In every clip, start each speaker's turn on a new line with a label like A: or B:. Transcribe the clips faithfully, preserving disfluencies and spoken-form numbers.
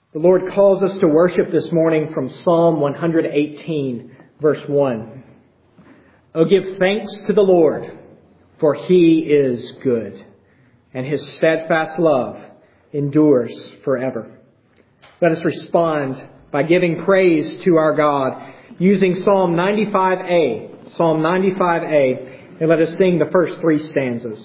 A: The Lord calls us to worship this morning from Psalm one eighteen, verse one. Oh, give thanks to the Lord, for He is good, and His steadfast love endures forever. Let us respond by giving praise to our God using Psalm ninety-five A. Psalm ninety-five A, and let us sing the first three stanzas.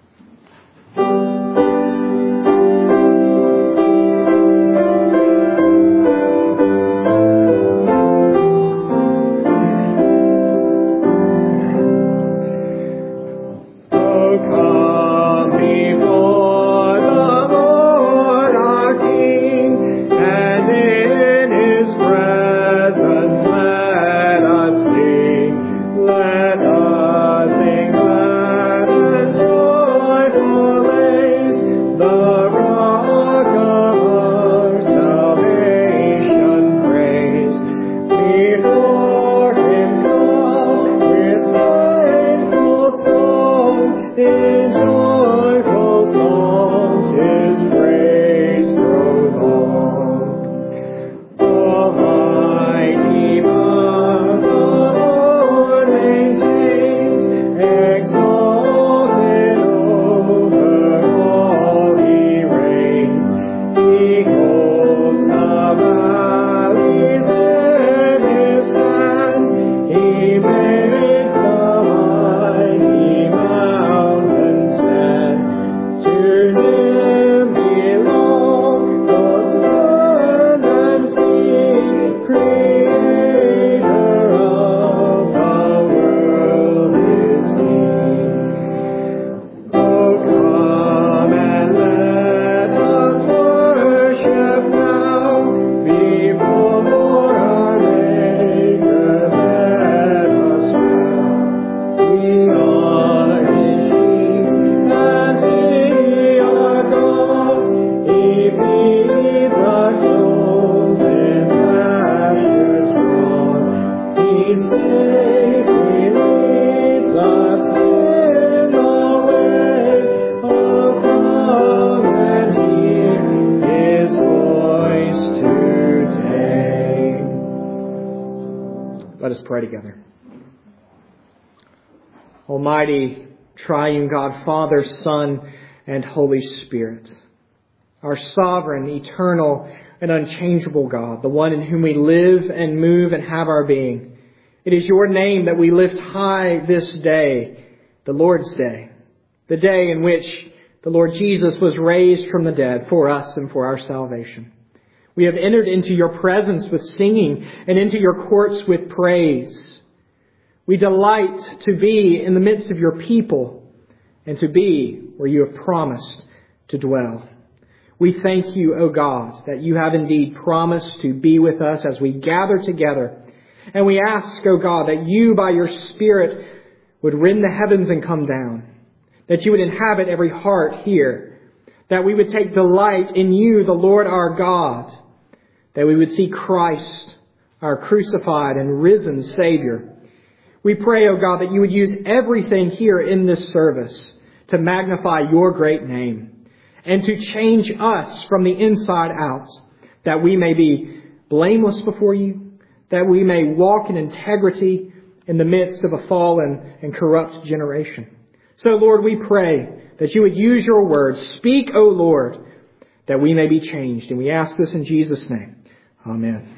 A: Let us pray together. Almighty, triune God, Father, Son, and Holy Spirit, our sovereign, eternal, and unchangeable God, the one in whom we live and move and have our being. It is your name that we lift high this day, the Lord's Day, the day in which the Lord Jesus was raised from the dead for us and for our salvation. We have entered into your presence with singing and into your courts with praise. We delight to be in the midst of your people and to be where you have promised to dwell. We thank you, O God, that you have indeed promised to be with us as we gather together. And we ask, O God, that you by your Spirit would rend the heavens and come down, that you would inhabit every heart here, that we would take delight in you, the Lord our God, that we would see Christ, our crucified and risen Savior. We pray, O God, that you would use everything here in this service to magnify your great name and to change us from the inside out, that we may be blameless before you, that we may walk in integrity in the midst of a fallen and corrupt generation. So, Lord, we pray that you would use your words. Speak, O Lord, that we may be changed. And we ask this in Jesus' name. Amen.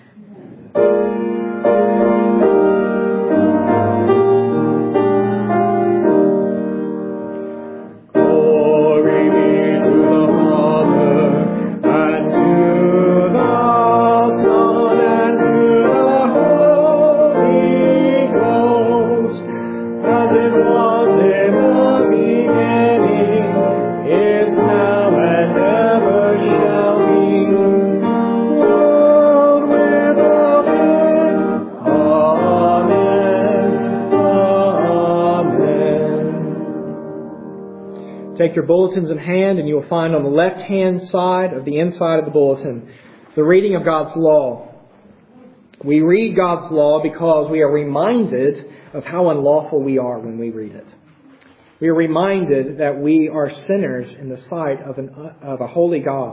A: Take your bulletins in hand, and you will find on the left-hand side of the inside of the bulletin the reading of God's law. We read God's law because we are reminded of how unlawful we are when we read it. We are reminded that we are sinners in the sight of, an, of a holy God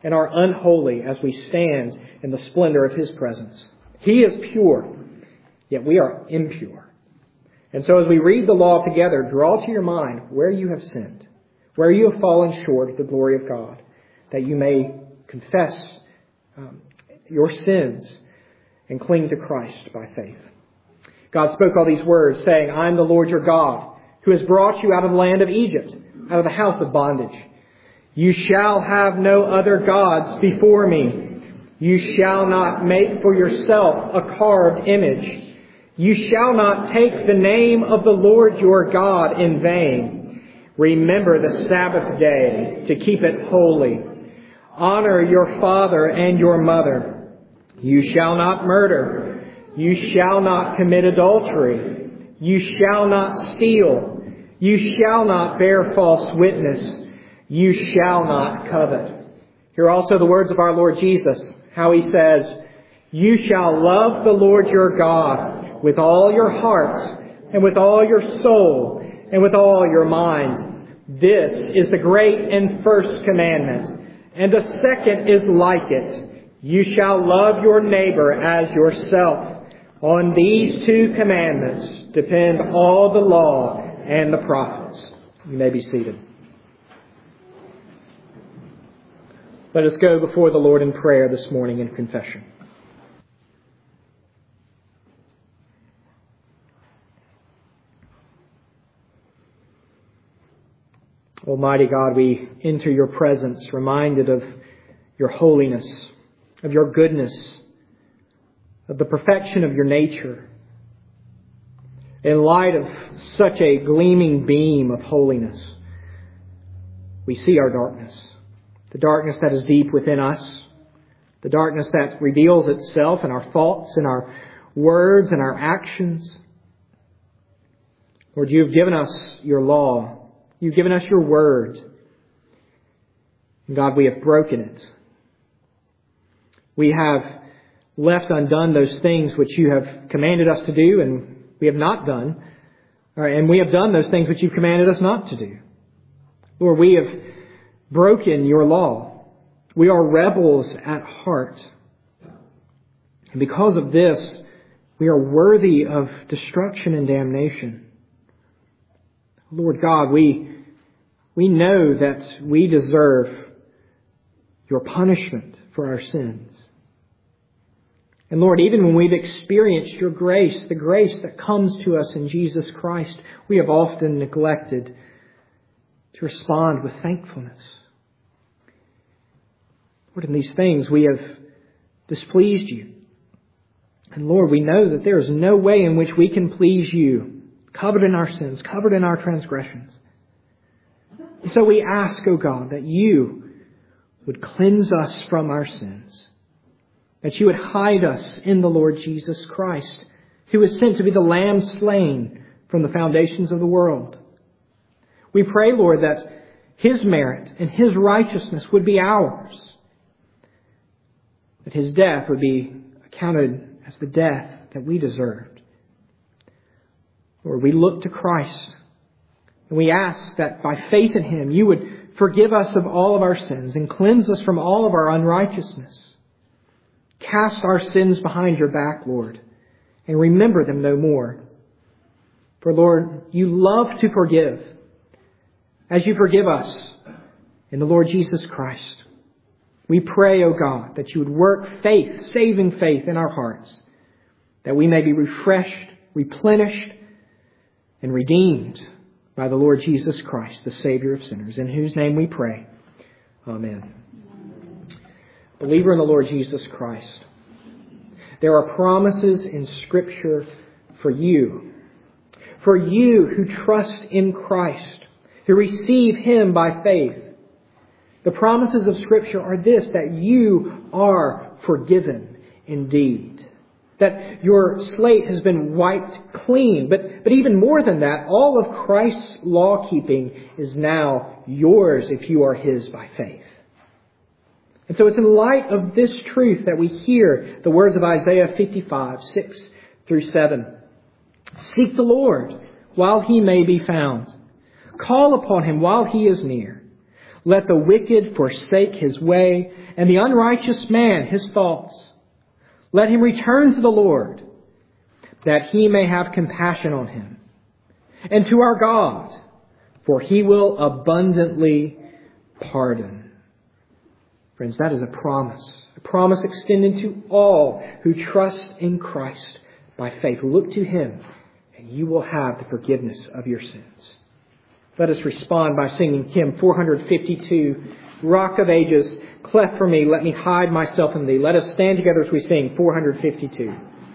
A: and are unholy as we stand in the splendor of His presence. He is pure, yet we are impure. And so as we read the law together, draw to your mind where you have sinned, where you have fallen short of the glory of God, that you may confess um, your sins and cling to Christ by faith. God spoke all these words, saying, I am the Lord your God, who has brought you out of the land of Egypt, out of the house of bondage. You shall have no other gods before me. You shall not make for yourself a carved image. You shall not take the name of the Lord your God in vain. Remember the Sabbath day to keep it holy. Honor your father and your mother. You shall not murder. You shall not commit adultery. You shall not steal. You shall not bear false witness. You shall not covet. Here are also the words of our Lord Jesus, how He says, You shall love the Lord your God with all your heart and with all your soul and with all your mind. This is the great and first commandment. And the second is like it. You shall love your neighbor as yourself. On these two commandments depend all the law and the prophets. You may be seated. Let us go before the Lord in prayer this morning in confession. Almighty God, we enter your presence reminded of your holiness, of your goodness, of the perfection of your nature. In light of such a gleaming beam of holiness, we see our darkness. The darkness that is deep within us. The darkness that reveals itself in our thoughts, in our words, and our actions. Lord, you have given us your law. You've given us your word. And God, we have broken it. We have left undone those things which you have commanded us to do, and we have not done. And we have done those things which you've commanded us not to do. Lord, we have broken your law. We are rebels at heart. And because of this, we are worthy of destruction and damnation. Lord God, we, we know that we deserve your punishment for our sins. And Lord, even when we've experienced your grace, the grace that comes to us in Jesus Christ, we have often neglected to respond with thankfulness. Lord, in these things we have displeased you. And Lord, we know that there is no way in which we can please you, covered in our sins, covered in our transgressions. And so we ask, O God, that you would cleanse us from our sins, that you would hide us in the Lord Jesus Christ, who was sent to be the Lamb slain from the foundations of the world. We pray, Lord, that His merit and His righteousness would be ours, that His death would be accounted as the death that we deserved. Lord, we look to Christ, and we ask that by faith in Him, you would forgive us of all of our sins and cleanse us from all of our unrighteousness. Cast our sins behind your back, Lord, and remember them no more. For, Lord, you love to forgive, as you forgive us in the Lord Jesus Christ. We pray, O God, that you would work faith, saving faith in our hearts, that we may be refreshed, replenished, and redeemed by the Lord Jesus Christ, the Savior of sinners, in whose name we pray. Amen. Believer in the Lord Jesus Christ, there are promises in Scripture for you. For you who trust in Christ, who receive Him by faith. The promises of Scripture are this, that you are forgiven indeed. That your slate has been wiped clean. But, but even more than that, all of Christ's law-keeping is now yours if you are His by faith. And so it's in light of this truth that we hear the words of Isaiah fifty-five, six through seven. Seek the Lord while He may be found. Call upon Him while He is near. Let the wicked forsake his way, and the unrighteous man his thoughts. Let him return to the Lord, that he may have compassion on him, and to our God, for he will abundantly pardon. Friends, that is a promise. A promise extended to all who trust in Christ by faith. Look to him, and you will have the forgiveness of your sins. Let us respond by singing hymn four fifty-two, Rock of Ages, cleft for me, let me hide myself in thee. Let us stand together as we sing four fifty-two.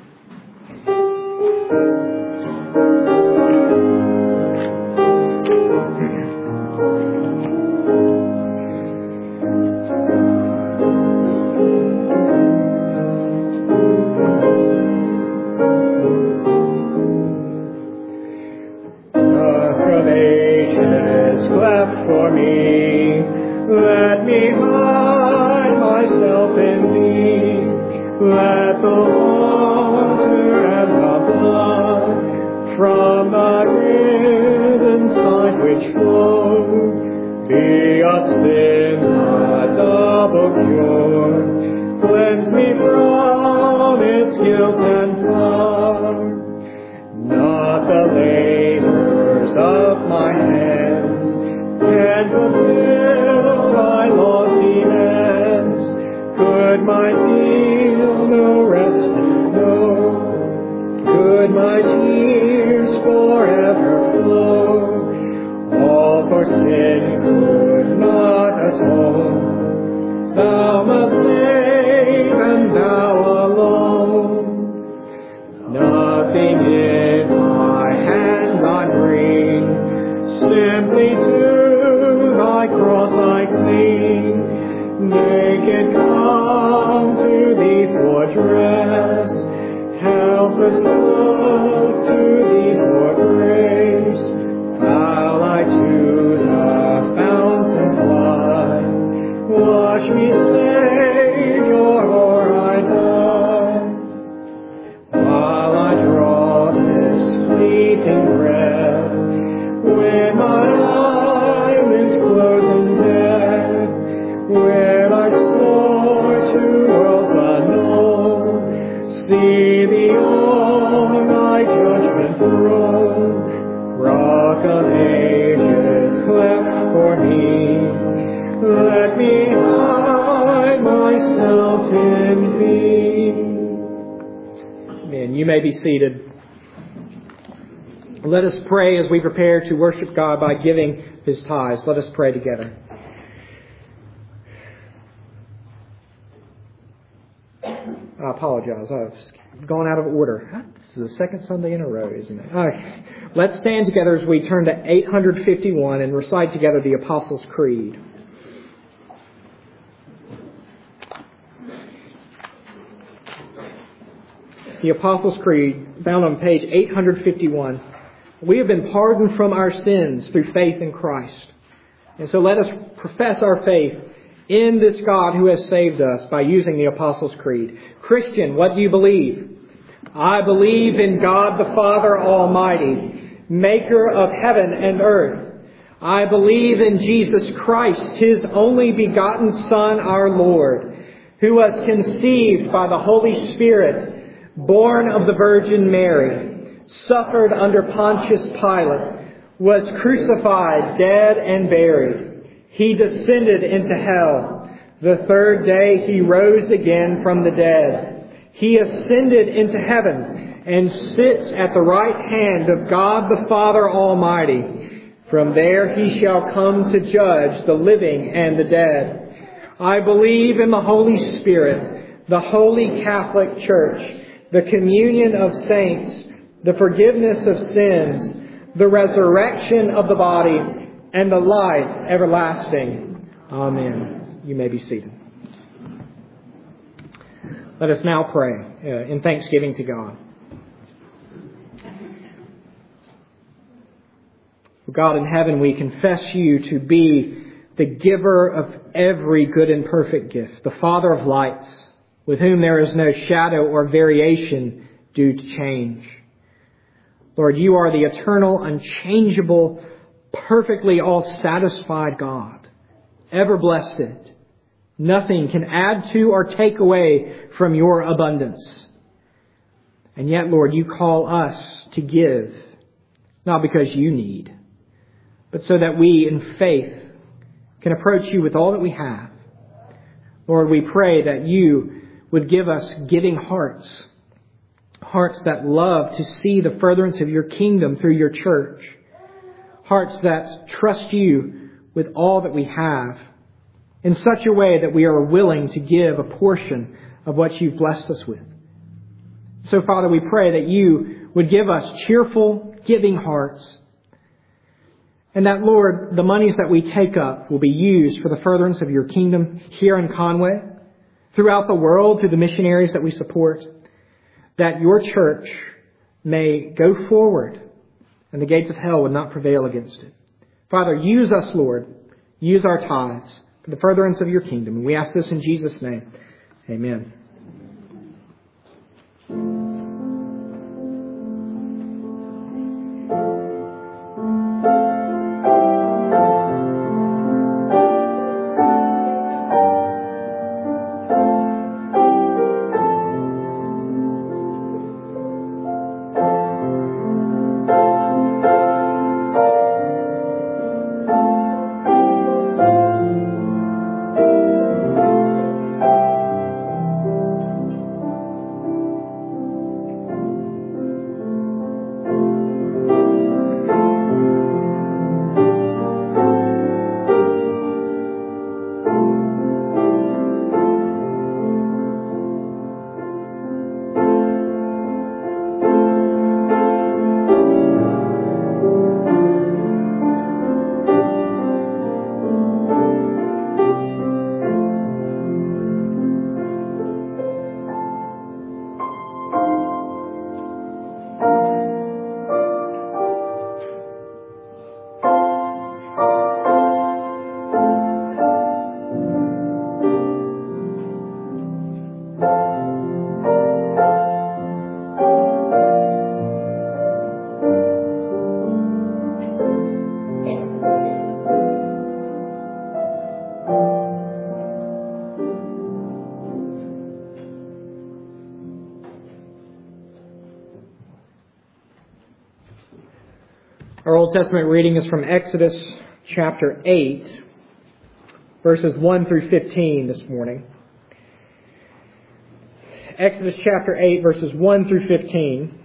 A: Be seated. Let us pray as we prepare to worship God by giving his tithes. Let us pray together. I apologize. I've gone out of order. This is the second Sunday in a row, isn't it? All right. Let's stand together as we turn to eight fifty-one and recite together the Apostles' Creed. The Apostles' Creed, found on page eight fifty-one. We have been pardoned from our sins through faith in Christ. And so let us profess our faith in this God who has saved us by using the Apostles' Creed. Christian, what do you believe? I believe in God the Father Almighty, maker of heaven and earth. I believe in Jesus Christ, his only begotten Son, our Lord, who was conceived by the Holy Spirit, born of the Virgin Mary, suffered under Pontius Pilate, was crucified, dead, and buried. He descended into hell. The third day he rose again from the dead. He ascended into heaven and sits at the right hand of God the Father Almighty. From there he shall come to judge the living and the dead. I believe in the Holy Spirit, the Holy Catholic Church, the communion of saints, the forgiveness of sins, the resurrection of the body, and the life everlasting. Amen. You may be seated. Let us now pray uh, in thanksgiving to God. God in heaven, we confess you to be the giver of every good and perfect gift, the Father of lights, with whom there is no shadow or variation due to change. Lord, you are the eternal, unchangeable, perfectly all-satisfied God. ever blessed it. Nothing can add to or take away from your abundance. And yet, Lord, you call us to give, not because you need, but so that we, in faith, can approach you with all that we have. Lord, we pray that you would give us giving hearts, hearts that love to see the furtherance of your kingdom through your church, hearts that trust you with all that we have, in such a way that we are willing to give a portion of what you've blessed us with. So, Father, we pray that you would give us cheerful, giving hearts, and that, Lord, the monies that we take up will be used for the furtherance of your kingdom here in Conway, throughout the world, through the missionaries that we support, that your church may go forward and the gates of hell would not prevail against it. Father, use us, Lord. Use our tithes for the furtherance of your kingdom. And we ask this in Jesus' name. Amen. Our Old Testament reading is from Exodus chapter eight, verses one through fifteen this morning. Exodus chapter eight, verses one through fifteen.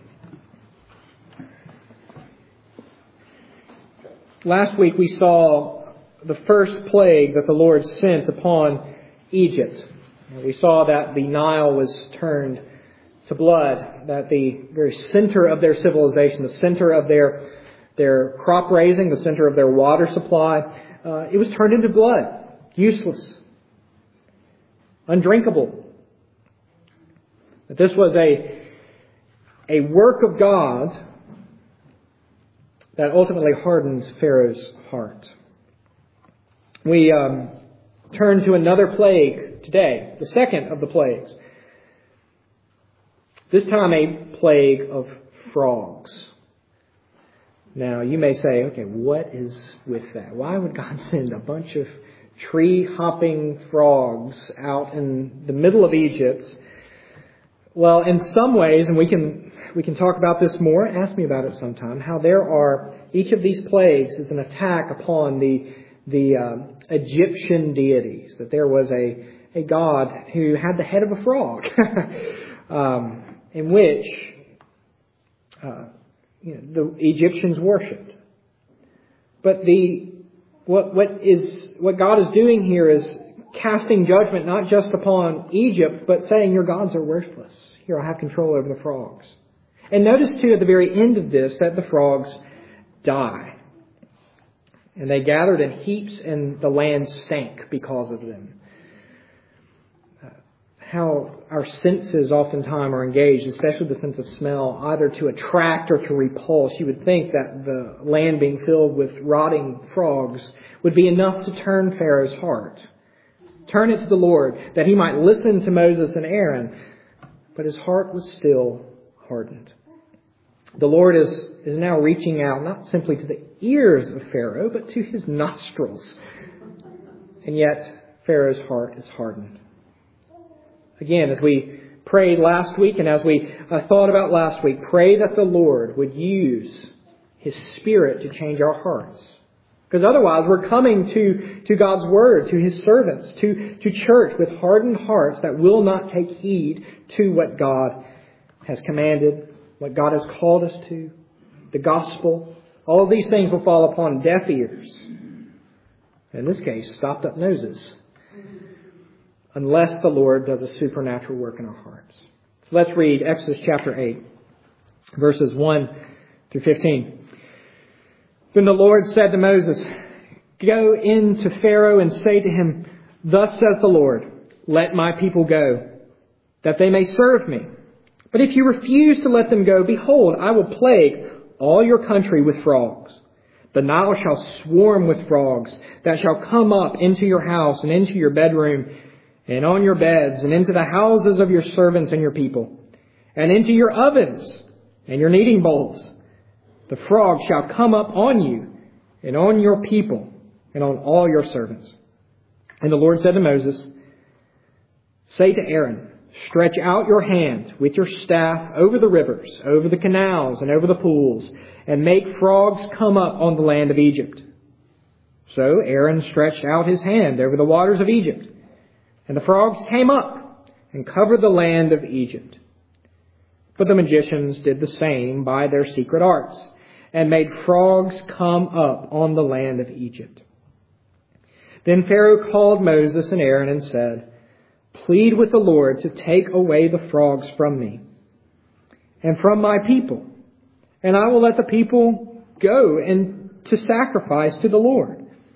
A: Last week we saw the first plague that the Lord sent upon Egypt. We saw that the Nile was turned to blood, that the very center of their civilization, the center of their their crop raising, the center of their water supply, uh, it was turned into blood, useless, undrinkable. That this was a, a work of God that ultimately hardened Pharaoh's heart. We um, turn to another plague today, the second of the plagues. This time a plague of frogs. Now, you may say, okay, what is with that? Why would God send a bunch of tree-hopping frogs out in the middle of Egypt? Well, in some ways, and we can we can talk about this more, ask me about it sometime, how there are, each of these plagues is an attack upon the the uh, Egyptian deities, that there was a, a god who had the head of a frog, um, in which uh, you know, the Egyptians worshipped. But the what what is what God is doing here is casting judgment not just upon Egypt, but saying your gods are worthless. Here, I have control over the frogs. And notice too at the very end of this that the frogs die. And they gathered in heaps and the land stank because of them. Uh, how our senses oftentimes are engaged, especially the sense of smell, either to attract or to repulse. You would think that the land being filled with rotting frogs would be enough to turn Pharaoh's heart. Turn it to the Lord, that he might listen to Moses and Aaron. But his heart was still hardened. The Lord is, is now reaching out not simply to the ears of Pharaoh, but to his nostrils. and yet Pharaoh's heart is hardened. Again, as we prayed last week and as we uh, thought about last week, pray that the Lord would use His Spirit to change our hearts. Because otherwise we're coming to, to God's Word, to His servants, to, to church with hardened hearts that will not take heed to what God has commanded, what God has called us to, the gospel. All of these things will fall upon deaf ears. In this case, stopped up noses. Unless the Lord does a supernatural work in our hearts. So let's read Exodus chapter eight, verses one through fifteen. Then the Lord said to Moses, "Go in to Pharaoh and say to him, 'Thus says the Lord, let my people go, that they may serve me. But if you refuse to let them go, behold, I will plague all your country with frogs. The Nile shall swarm with frogs that shall come up into your house and into your bedroom and on your beds and into the houses of your servants and your people and into your ovens and your kneading bowls. The frogs shall come up on you and on your people and on all your servants.' And the Lord said to Moses, 'Say to Aaron, stretch out your hand with your staff over the rivers, over the canals, and over the pools, and make frogs come up on the land of Egypt.' So Aaron stretched out his hand over the waters of Egypt, and the frogs came up and covered the land of Egypt. But the magicians did the same by their secret arts, and made frogs come up on the land of Egypt. Then Pharaoh called Moses and Aaron and said, 'Plead with the Lord to take away the frogs from me and from my people, and I will let the people go and to sacrifice to the Lord.'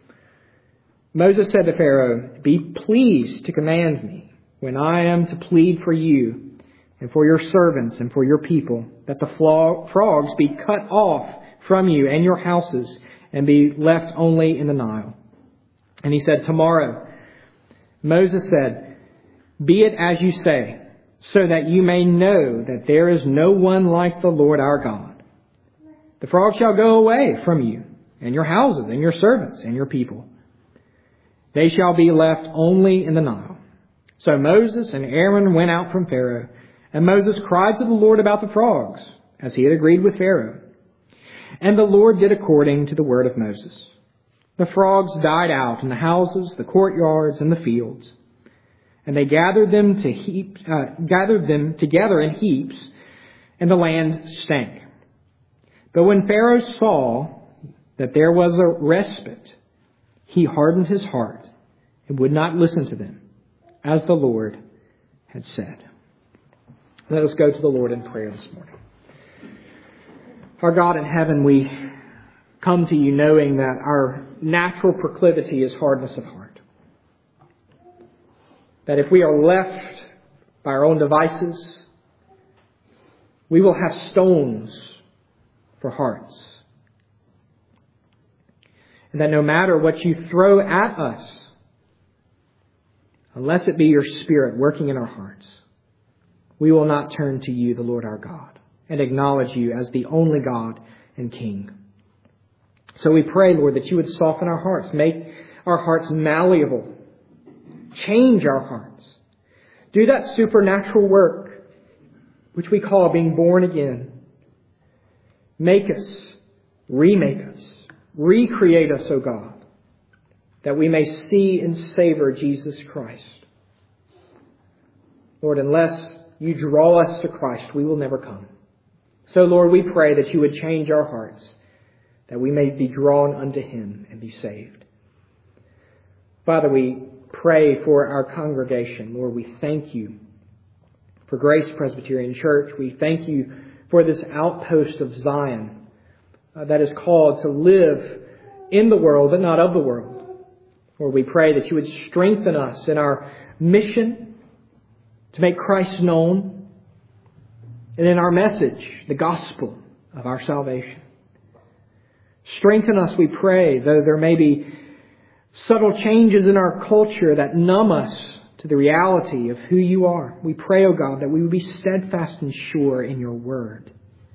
A: Moses said to Pharaoh, 'Be pleased to command me when I am to plead for you and for your servants and for your people, that the frogs be cut off from you and your houses and be left only in the Nile.' And he said, 'Tomorrow.' Moses said, 'Be it as you say, so that you may know that there is no one like the Lord our God. The frogs shall go away from you and your houses and your servants and your people. They shall be left only in the Nile.' So Moses and Aaron went out from Pharaoh, and Moses cried to the Lord about the frogs, as he had agreed with Pharaoh. And the Lord did according to the word of Moses. The frogs died out in the houses, the courtyards, and the fields. And they gathered them to heap, uh, gathered them together in heaps, and the land stank. But when Pharaoh saw that there was a respite, he hardened his heart and would not listen to them, as the Lord had said." Let us go to the Lord in prayer this morning. Our God in heaven, we come to you knowing that our natural proclivity is hardness of heart. That if we are left by our own devices, we will have stones for hearts. And that no matter what you throw at us, unless it be your Spirit working in our hearts, we will not turn to you, the Lord our God, and acknowledge you as the only God and King. So we pray, Lord, that you would soften our hearts, make our hearts malleable, change our hearts. Do that supernatural work, which we call being born again. Make us, remake us, recreate us, O God, that we may see and savor Jesus Christ. Lord, unless you draw us to Christ, we will never come. So, Lord, we pray that you would change our hearts, that we may be drawn unto him and be saved. Father, we pray for our congregation. Lord, we thank you for Grace Presbyterian Church. We thank you for this outpost of Zion uh, that is called to live in the world, but not of the world. Lord, we pray that you would strengthen us in our mission to make Christ known, and in our message, the gospel of our salvation. Strengthen us, we pray, though there may be subtle changes in our culture that numb us to the reality of who you are. We pray, O God, that we would be steadfast and sure in your word.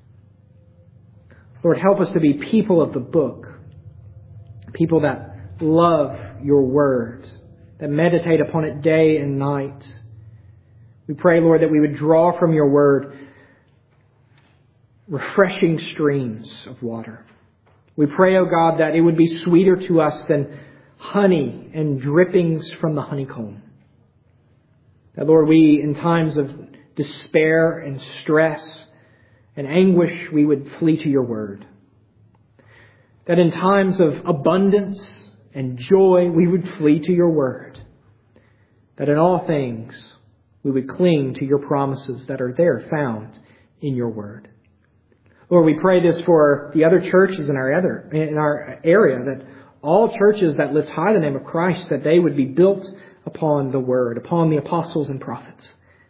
A: Lord, help us to be people of the book, people that love your word that meditate upon it day and night. We pray, Lord, that we would draw from your word refreshing streams of water. We pray, O God, that it would be sweeter to us than honey and drippings from the honeycomb. That, Lord, we, in times of despair and stress and anguish, we would flee to your word. That in times of abundance and joy, we would flee to your word. That in all things, we would cling to your promises that are there found in your word. Lord, we pray this for the other churches in our other in our area, that all churches that lift high the name of Christ, that they would be built upon the word, upon the apostles and prophets,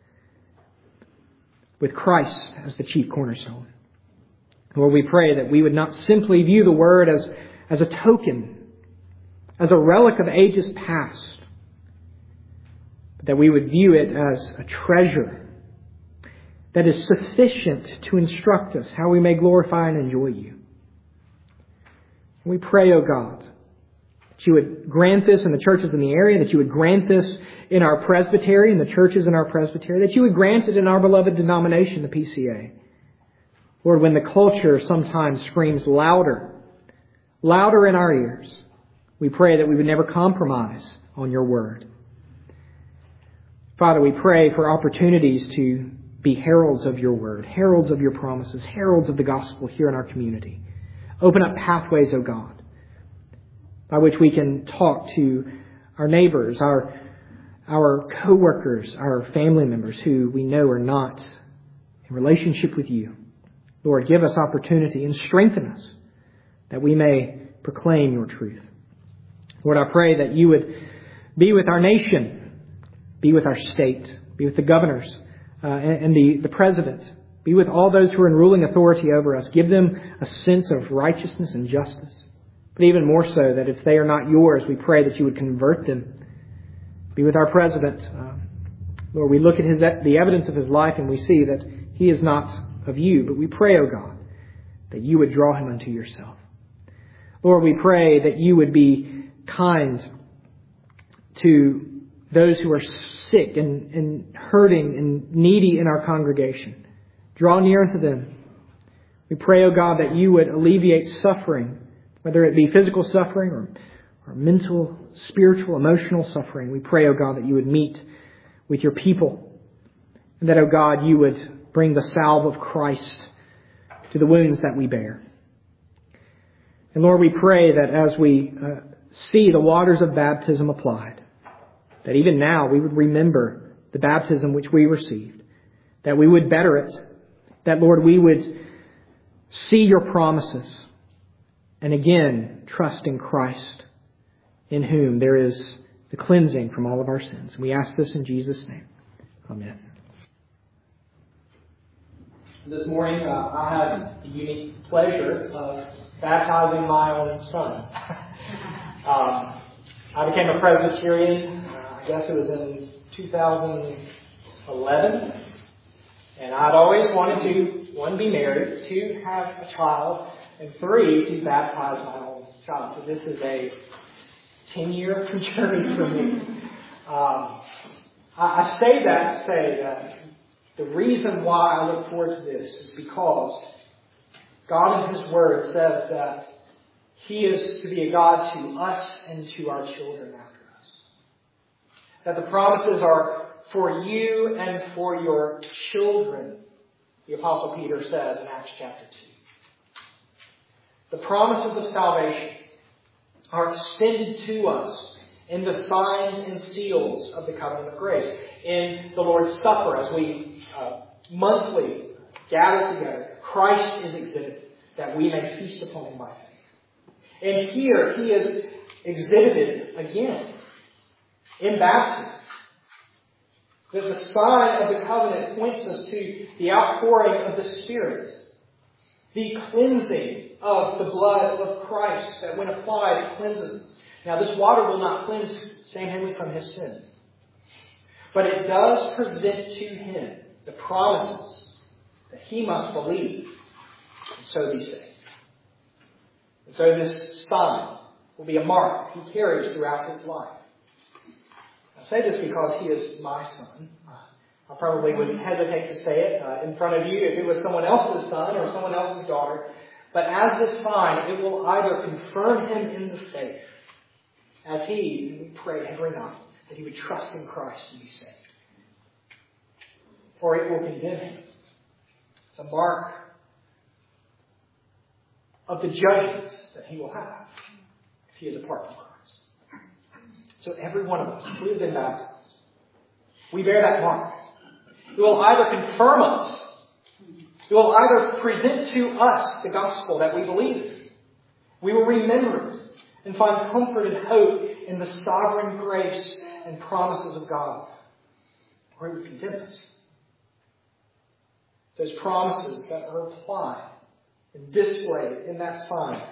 A: with Christ as the chief cornerstone. Lord, we pray that we would not simply view the word as, as a token, as a relic of ages past, but that we would view it as a treasure that is sufficient to instruct us how we may glorify and enjoy you. We pray, O God, that you would grant this in the churches in the area, that you would grant this in our presbytery, in the churches in our presbytery, that you would grant it in our beloved denomination, the P C A. Lord, when the culture sometimes screams louder, louder in our ears, we pray that we would never compromise on your word. Father, we pray for opportunities to be heralds of your word, heralds of your promises, heralds of the gospel here in our community. Open up pathways, O God, by which we can talk to our neighbors, our, our co-workers, our family members who we know are not in relationship with you. Lord, give us opportunity and strengthen us that we may proclaim your truth. Lord, I pray that you would be with our nation, be with our state, be with the governors uh, and, and the, the president, be with all those who are in ruling authority over us. Give them a sense of righteousness and justice. But even more so, that if they are not yours, we pray that you would convert them. Be with our president. Uh, Lord, we look at his the evidence of his life and we see that he is not of you. But we pray, O God, that you would draw him unto yourself. Lord, we pray that you would be kind to those who are sick and, and hurting and needy in our congregation. Draw near unto them. We pray, O God, that you would alleviate suffering, whether it be physical suffering or, or mental, spiritual, emotional suffering. We pray, O God, that you would meet with your people. And that, O God, you would bring the salve of Christ to the wounds that we bear. And Lord, we pray that as we uh, see the waters of baptism applied, that even now we would remember the baptism which we received, that we would better it, that, Lord, we would see your promises and again trust in Christ, in whom there is the cleansing from all of our sins. We ask this in Jesus' name. Amen. This morning, uh, I had the unique pleasure of baptizing my own son. um, I became a Presbyterian, uh, I guess it was in two thousand eleven. And I'd always wanted to, one, be married, two, have a child, and three, to baptize my own child. So this is a ten-year journey for me. Um, I, I say that to say that the reason why I look forward to this is because God in His Word says that He is to be a God to us and to our children after us. That the promises are for you and for your children, the Apostle Peter says in Acts chapter two. The promises of salvation are extended to us in the signs and seals of the covenant of grace. In the Lord's Supper, as we uh, monthly gather together, Christ is exhibited, that we may feast upon Him by faith. And here He is exhibited again in baptism. That the sign of the covenant points us to the outpouring of the Spirit, the cleansing of the blood of Christ that when applied cleanses us. Now this water will not cleanse Sam Henley from his sins, but it does present to him the promises that he must believe and so be saved. And so this sign will be a mark he carries throughout his life. I say this because he is my son. I probably would hesitate to say it uh, in front of you if it was someone else's son or someone else's daughter. But as this sign, it will either confirm him in the faith, as he, and we pray every night, that he would trust in Christ and be saved. Or it will condemn him. It's a mark of the judgment that he will have if he is apart from Christ. So every one of us, if we have been baptized, we bear that mark. It will either confirm us, it will either present to us the gospel that we believe. We will remember it and find comfort and hope in the sovereign grace and promises of God. Or it will condemn us. Those promises that are applied and displayed in that sign,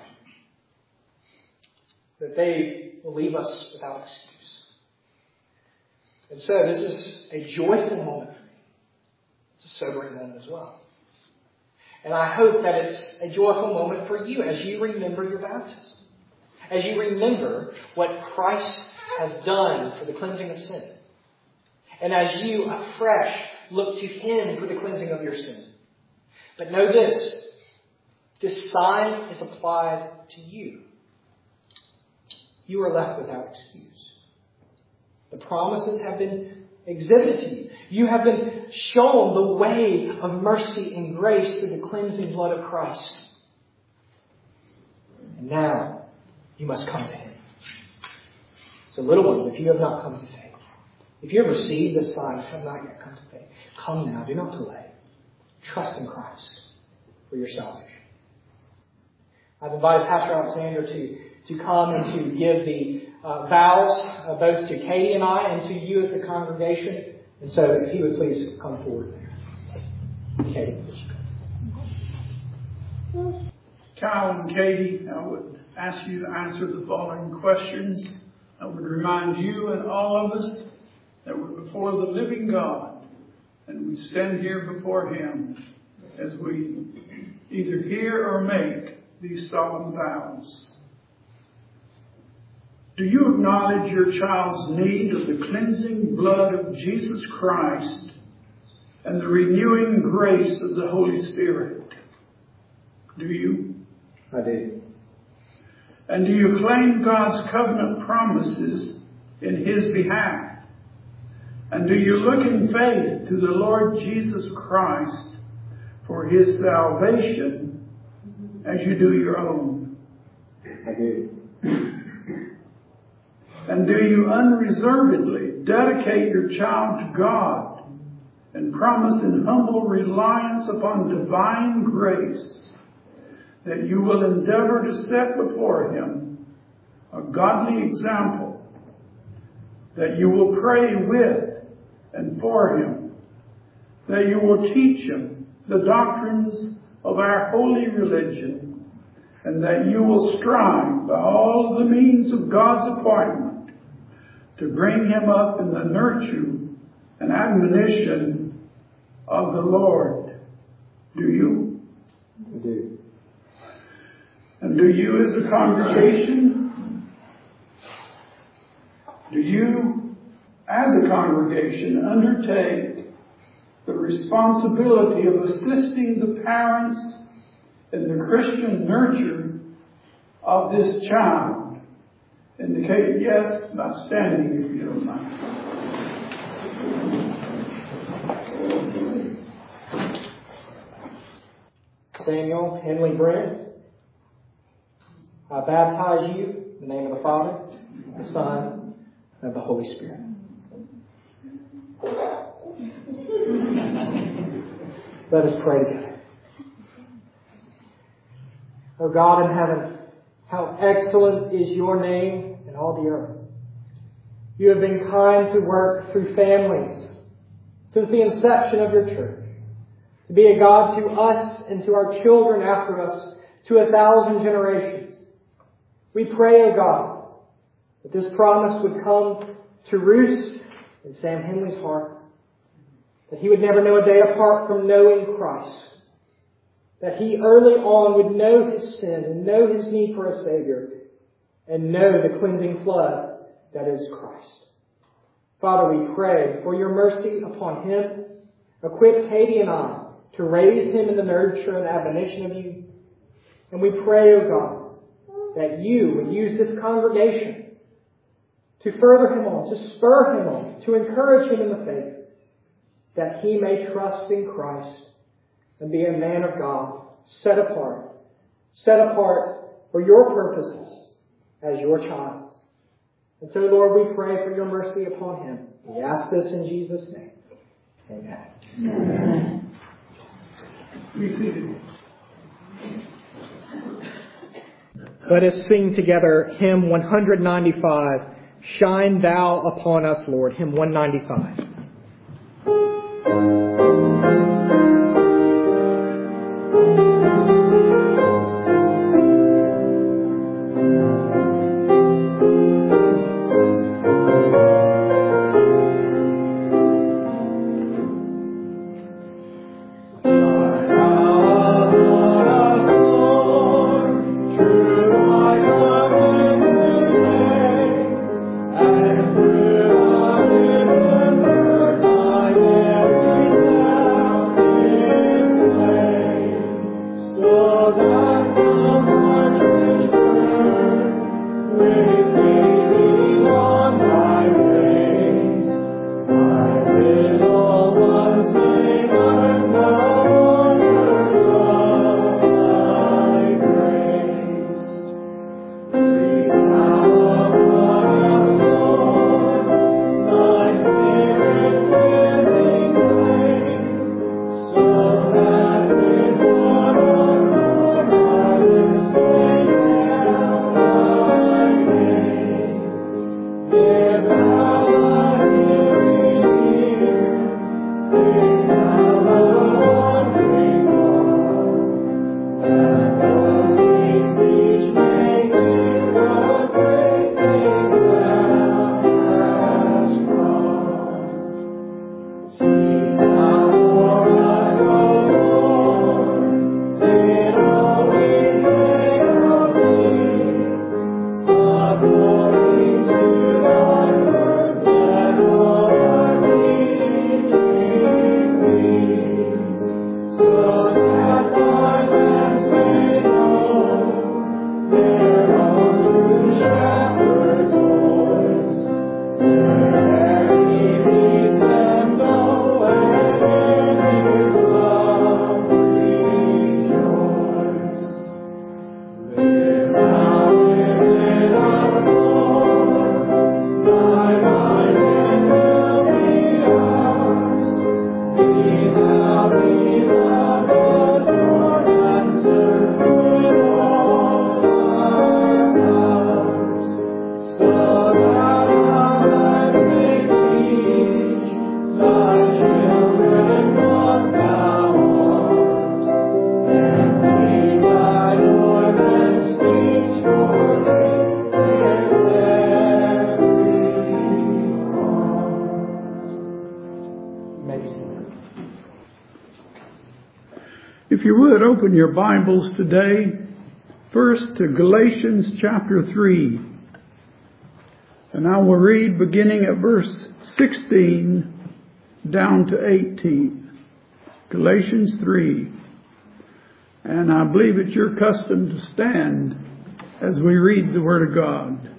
A: that they will leave us without excuse. And so this is a joyful moment for me. It's a sobering moment as well. And I hope that it's a joyful moment for you as you remember your baptism. As you remember what Christ has done for the cleansing of sin. And as you afresh look to Him for the cleansing of your sin. But know this. This sign is applied to you. You are left without excuse. The promises have been exhibited to you. You have been shown the way of mercy and grace through the cleansing blood of Christ. And now you must come to Him. So little ones, if you have not come to faith, if you have received this sign and have not yet come to faith, come now. Do not delay. Trust in Christ for your salvation. I've invited Pastor Alexander to, to come and to give the uh, vows uh, both to Katie and I and to you as the congregation. And so if he would please come forward there. Katie, please come.
B: Kyle and Katie, I would ask you to answer the following questions. I would remind you and all of us that we're before the living God. And we stand here before Him as we either hear or make these solemn vows. Do you acknowledge your child's need of the cleansing blood of Jesus Christ and the renewing grace of the Holy Spirit? Do you?
A: I do.
B: And do you claim God's covenant promises in His behalf? And do you look in faith to the Lord Jesus Christ for His salvation as you do your own?
A: I do.
B: And do you unreservedly dedicate your child to God and promise in humble reliance upon divine grace that you will endeavor to set before Him a godly example, that you will pray with and for Him, that you will teach Him the doctrines of our holy religion, and that you will strive by all the means of God's appointment to bring him up in the nurture and admonition of the Lord. Do you?
A: I do.
B: And do you as a congregation, do you as a congregation undertake the responsibility of assisting the parents in the Christian nurture of this child? Indicate yes by standing if you don't mind.
A: Samuel Henley Brent, I baptize you in the name of the Father, the Son, and of the Holy Spirit. Let us pray together. O God in heaven, how excellent is your name in all the earth. You have been kind to work through families since the inception of your church, to be a God to us and to our children after us, to a thousand generations. We pray, O God, that this promise would come to roost in Sam Henley's heart, that he would never know a day apart from knowing Christ, that he early on would know his sin and know his need for a Savior and know the cleansing flood that is Christ. Father, we pray for your mercy upon him. Equip Katie and I to raise him in the nurture and admonition of you. And we pray, O God, that you would use this congregation to further him on, to spur him on, to encourage him in the faith, that he may trust in Christ and be a man of God, set apart, set apart for your purposes as your child. And so, Lord, we pray for your mercy upon him. We ask this in Jesus' name. Amen.
B: Amen. Be seated.
A: Let us sing together hymn one ninety-five, Shine Thou Upon Us, Lord, hymn one ninety-five.
B: If you would, open your Bibles today, first to Galatians chapter three. And I will read beginning at verse sixteen down to eighteen. Galatians three. And I believe it's your custom to stand as we read the Word of God.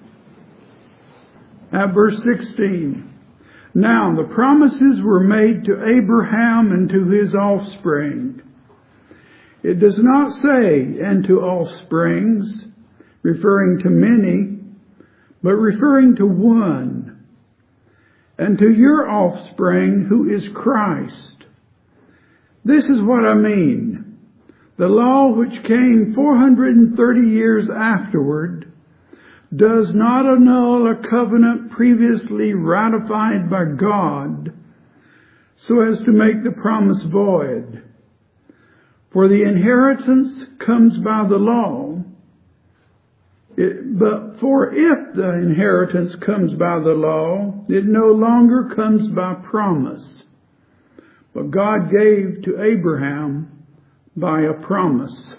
B: At verse sixteen. Now the promises were made to Abraham and to his offspring. It does not say, and to offsprings, referring to many, but referring to one, and to your offspring, who is Christ. This is what I mean. The law which came four hundred thirty years afterward does not annul a covenant previously ratified by God so as to make the promise void. For the inheritance comes by the law, it, but for if the inheritance comes by the law, it no longer comes by promise. But God gave to Abraham by a promise.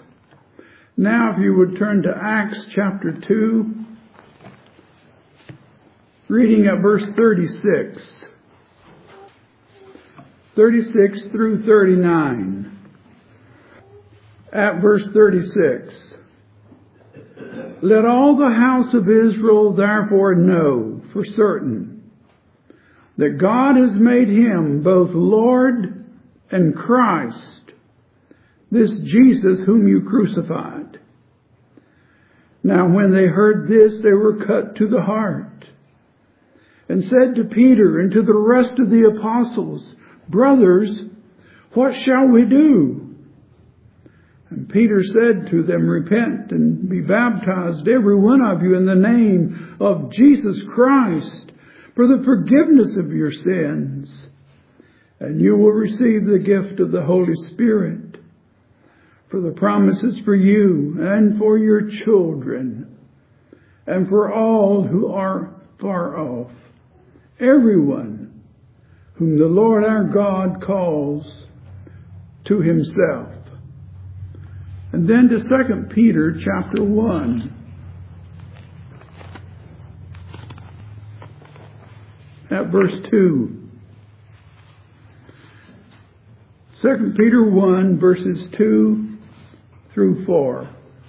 B: Now if you would turn to Acts chapter two, reading at verse thirty-six. thirty-six through thirty-nine. At verse thirty-six. Let all the house of Israel therefore know for certain that God has made him both Lord and Christ, this Jesus whom you crucified. Now when they heard this, they were cut to the heart, and said to Peter and to the rest of the apostles, Brothers, what shall we do? And Peter said to them, Repent and be baptized, every one of you, in the name of Jesus Christ, for the forgiveness of your sins, and you will receive the gift of the Holy Spirit. For the promise is for you and for your children, and for all who are far off, everyone whom the Lord our God calls to himself. And then to Second Peter chapter one. At verse two. Second Peter one, verses two through four.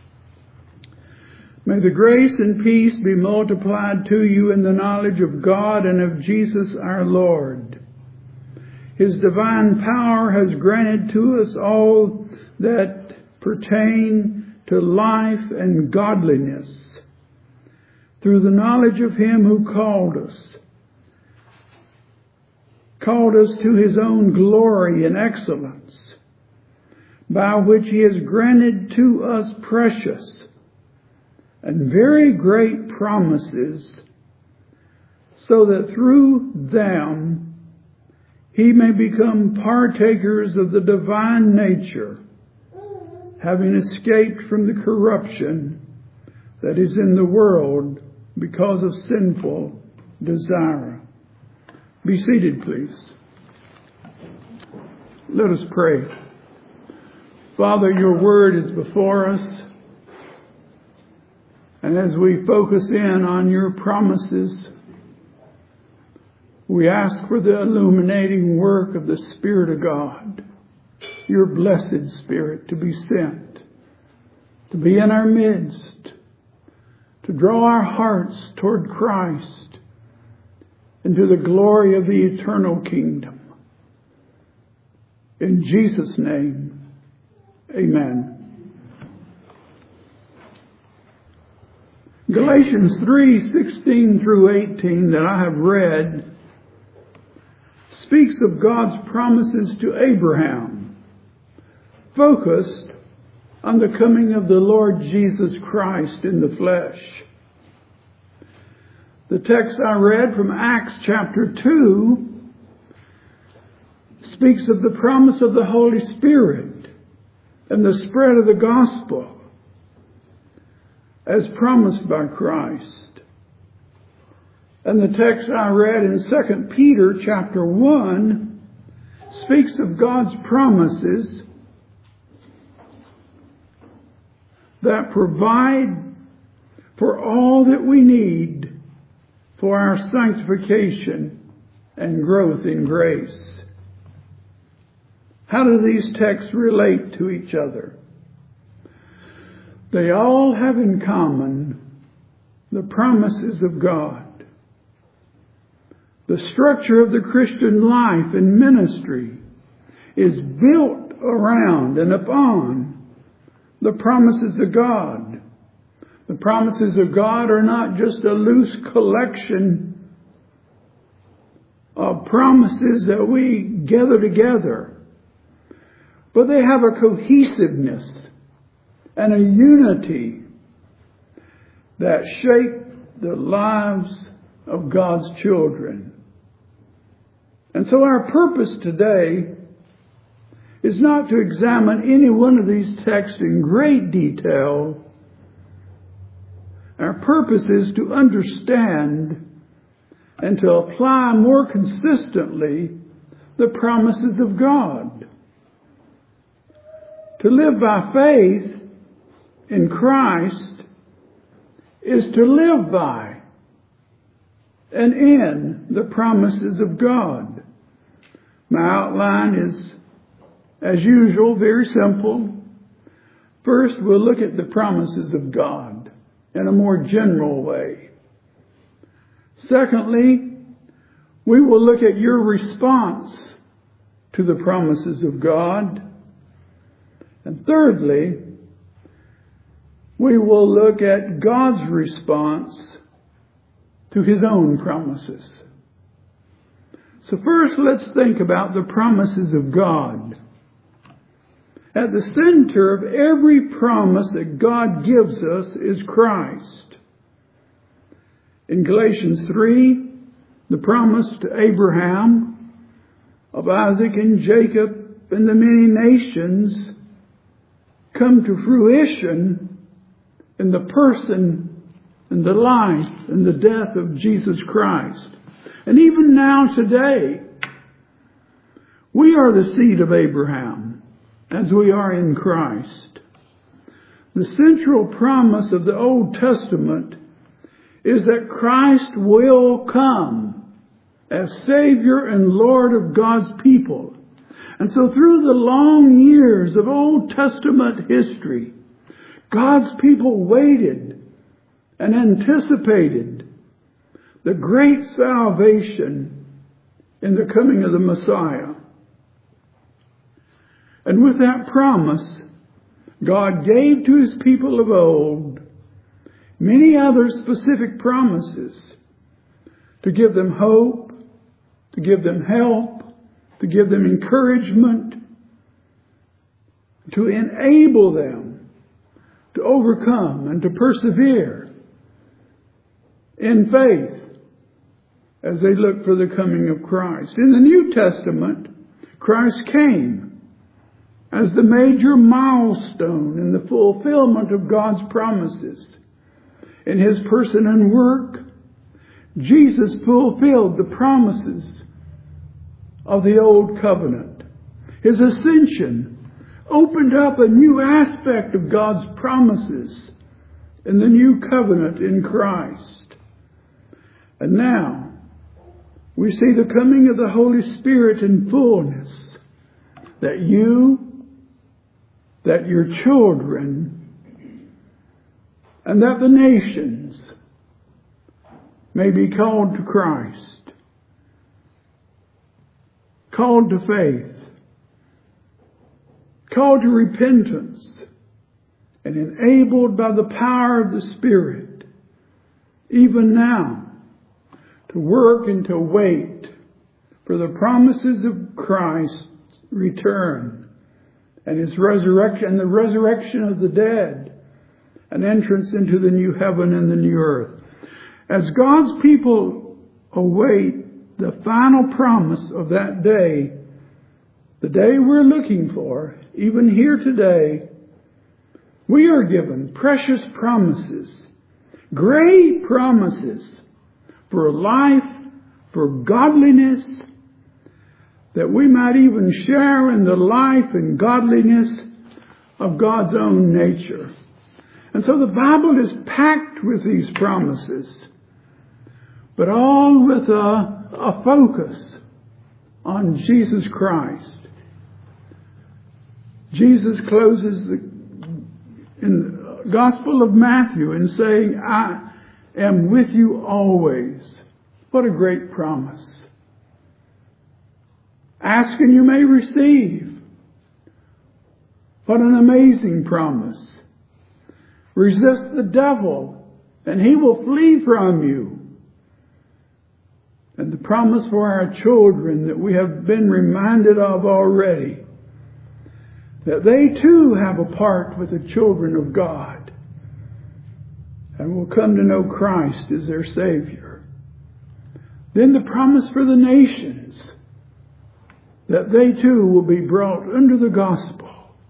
B: May the grace and peace be multiplied to you in the knowledge of God and of Jesus our Lord. His divine power has granted to us all that pertain to life and godliness through the knowledge of him who called us, called us to his own glory and excellence, by which he has granted to us precious and very great promises, so that through them he may become partakers of the divine nature, having escaped from the corruption that is in the world because of sinful desire. Be seated, please. Let us pray. Father, your word is before us, and as we focus in on your promises, we ask for the illuminating work of the Spirit of God, your blessed Spirit, to be sent, to be in our midst, to draw our hearts toward Christ into the glory of the eternal kingdom. In Jesus' name, amen. Galatians three sixteen through eighteen that I have read speaks of God's promises to Abraham, focused on the coming of the Lord Jesus Christ in the flesh. The text I read from Acts chapter two speaks of the promise of the Holy Spirit and the spread of the gospel as promised by Christ. And the text I read in Second Peter chapter one speaks of God's promises that provide for all that we need for our sanctification and growth in grace. How do these texts relate to each other? They all have in common the promises of God. The structure of the Christian life and ministry is built around and upon the promises of God. The promises of God are not just a loose collection of promises that we gather together, but they have a cohesiveness and a unity that shape the lives of God's children. And so our purpose today is not to examine any one of these texts in great detail. Our purpose is to understand and to apply more consistently the promises of God. To live by faith in Christ is to live by and in the promises of God. My outline is, as usual, very simple. First, we'll look at the promises of God in a more general way. Secondly, we will look at your response to the promises of God. And thirdly, we will look at God's response to His own promises. So first, let's think about the promises of God. At the center of every promise that God gives us is Christ. In Galatians three, the promise to Abraham of Isaac and Jacob and the many nations come to fruition in the person and the life and the death of Jesus Christ. And even now today, we are the seed of Abraham, as we are in Christ. The central promise of the Old Testament is that Christ will come as Savior and Lord of God's people. And so through the long years of Old Testament history, God's people waited and anticipated the great salvation in the coming of the Messiah. And with that promise, God gave to His people of old many other specific promises to give them hope, to give them help, to give them encouragement, to enable them to overcome and to persevere in faith as they look for the coming of Christ. In the New Testament, Christ came as the major milestone in the fulfillment of God's promises. In His person and work, Jesus fulfilled the promises of the Old Covenant. His ascension opened up a new aspect of God's promises in the New Covenant in Christ. And now, we see the coming of the Holy Spirit in fullness, that you, that your children, and that the nations may be called to Christ, called to faith, called to repentance, and enabled by the power of the Spirit, even now, to work and to wait for the promises of Christ's return and His resurrection, and the resurrection of the dead, an entrance into the new heaven and the new earth. As God's people await the final promise of that day, the day we're looking for, even here today, we are given precious promises, great promises for life, for godliness, that we might even share in the life and godliness of God's own nature. And so the Bible is packed with these promises, but all with a, a focus on Jesus Christ. Jesus closes the, in the Gospel of Matthew in saying, I am with you always. What a great promise. Ask and you may receive. What an amazing promise. Resist the devil and he will flee from you. And the promise for our children that we have been reminded of already, that they too have a part with the children of God and will come to know Christ as their Savior. Then the promise for the nations, that they too will be brought under the gospel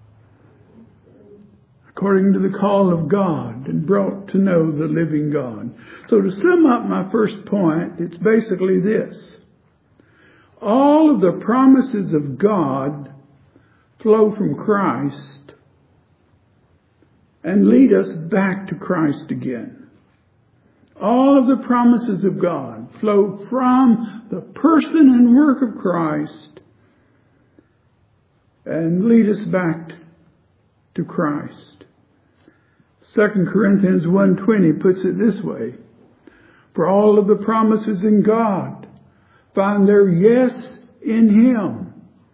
B: according to the call of God and brought to know the living God. So to sum up my first point, it's basically this. All of the promises of God flow from Christ and lead us back to Christ again. all of the promises of God flow from the person and work of Christ and lead us back to Christ. Second Corinthians one twenty puts it this way: for all of the promises in God find their yes in Him.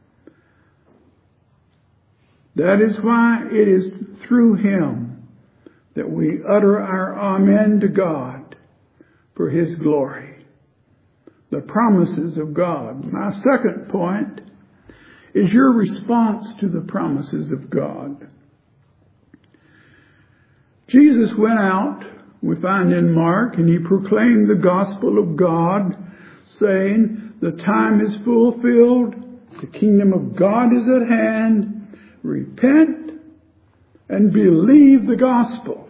B: That is why it is through Him that we utter our amen to God for His glory. The promises of God. My second point is your response to the promises of God. Jesus went out, we find in Mark, and He proclaimed the gospel of God, saying, the time is fulfilled, the kingdom of God is at hand, repent and believe the gospel.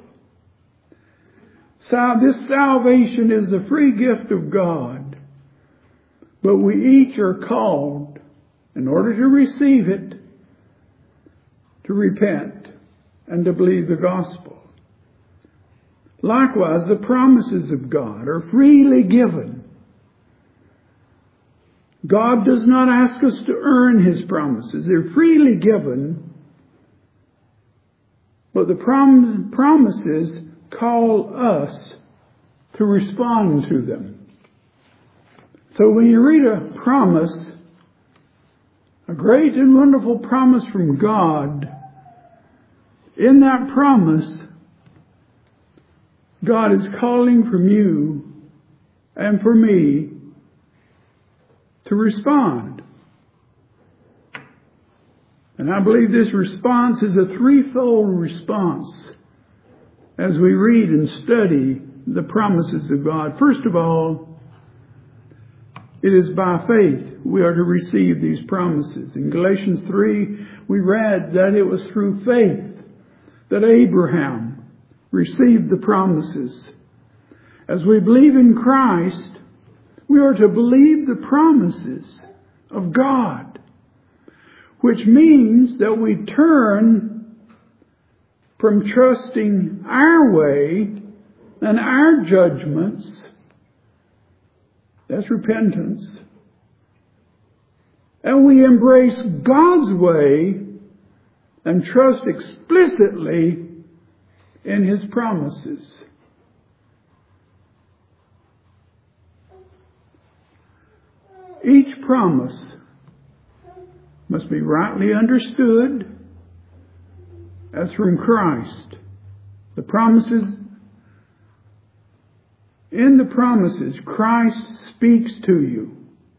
B: So this salvation is the free gift of God, but we each are called, in order to receive it, to repent and to believe the gospel. Likewise, the promises of God are freely given. God does not ask us to earn His promises. They're freely given. But the prom- promises call us to respond to them. So when you read a promise, a great and wonderful promise from God, in that promise, God is calling from you and for me to respond. And I believe this response is a threefold response as we read and study the promises of God. First of all, it is by faith we are to receive these promises. In Galatians three, we read that it was through faith that Abraham received the promises. As we believe in Christ, we are to believe the promises of God, which means that we turn from trusting our way and our judgments, that's repentance, and we embrace God's way and trust explicitly in His promises. Each promise must be rightly understood as from Christ. The promises, in the promises, Christ speaks to you.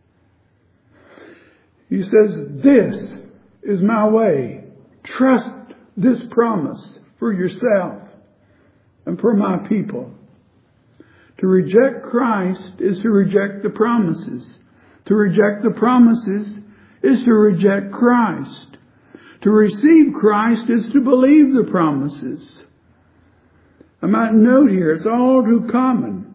B: He says, this is my way. Trust this promise for yourself and for my people. To reject Christ is to reject the promises. To reject the promises is to reject Christ. To receive Christ is to believe the promises. I might note here, it's all too common.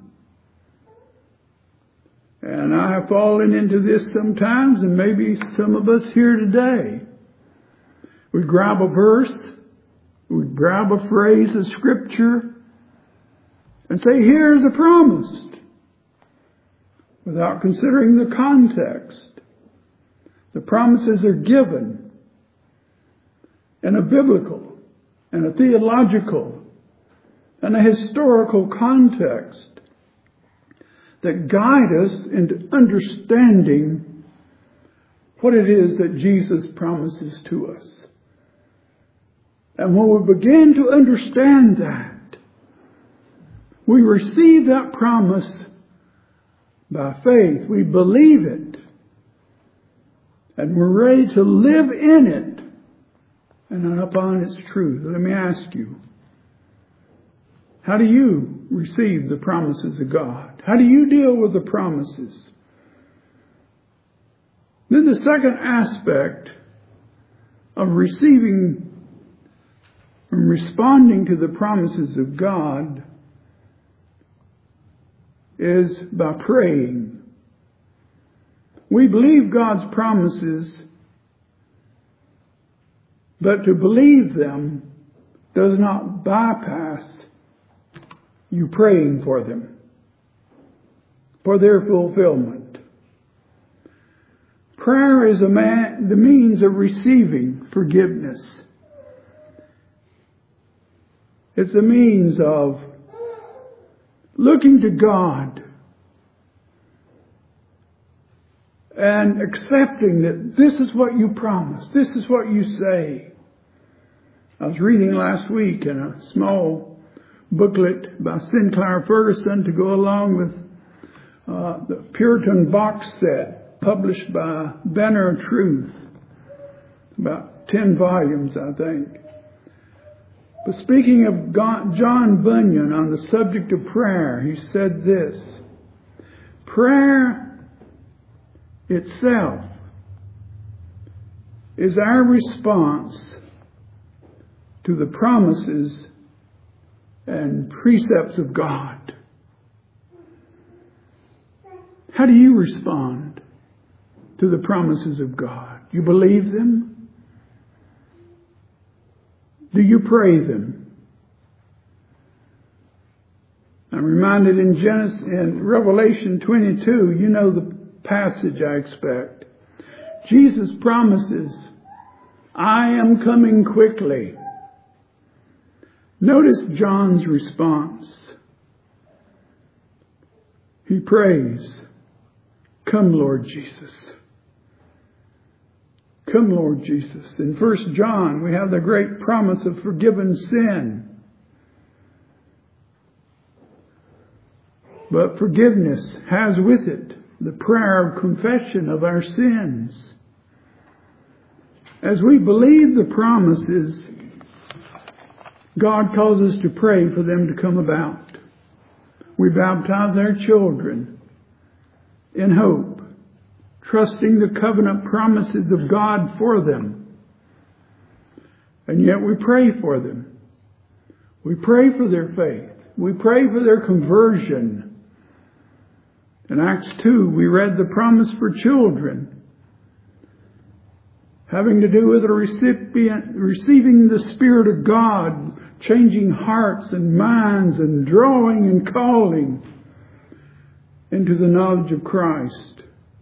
B: And I have fallen into this sometimes, and maybe some of us here today. We grab a verse, we grab a phrase of Scripture, and say, here's a promise, without considering the context. The promises are given in a biblical and a theological and a historical context that guide us into understanding what it is that Jesus promises to us. And when we begin to understand that, we receive that promise by faith. We believe it. And we're ready to live in it and upon its truth. Let me ask you, how do you receive the promises of God? How do you deal with the promises? Then the second aspect of receiving and responding to the promises of God is by praying. We believe God's promises, but to believe them does not bypass you praying for them. for their fulfillment. Prayer is a man, the means of receiving forgiveness. It's a means of looking to God and accepting that this is what you promised, this is what you say. I was reading last week in a small booklet by Sinclair Ferguson to go along with uh, the Puritan box set published by Banner of Truth, about ten volumes, I think. But speaking of God, John Bunyan on the subject of prayer, he said this: prayer itself is our response to the promises and precepts of God. How do you respond to the promises of God? You believe them? Do you pray them? I'm reminded in Genesis, in Revelation twenty-two, you know the passage, I expect. Jesus promises, I am coming quickly. Notice John's response. He prays, come, Lord Jesus. Come, Lord Jesus. In First John, we have the great promise of forgiven sin. But forgiveness has with it the prayer of confession of our sins. As we believe the promises, God calls us to pray for them to come about. We baptize our children in hope, trusting the covenant promises of God for them. And yet we pray for them. We pray for their faith. We pray for their conversion. In Acts two, we read the promise for children, having to do with the recipient receiving the Spirit of God, changing hearts and minds and drawing and calling into the knowledge of Christ.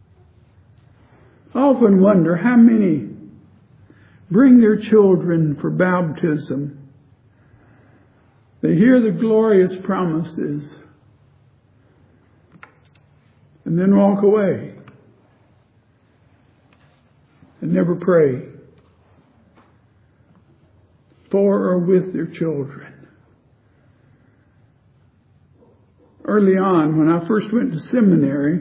B: I often wonder how many bring their children for baptism. They hear the glorious promises and then walk away and never pray for or with their children. Early on, when I first went to seminary,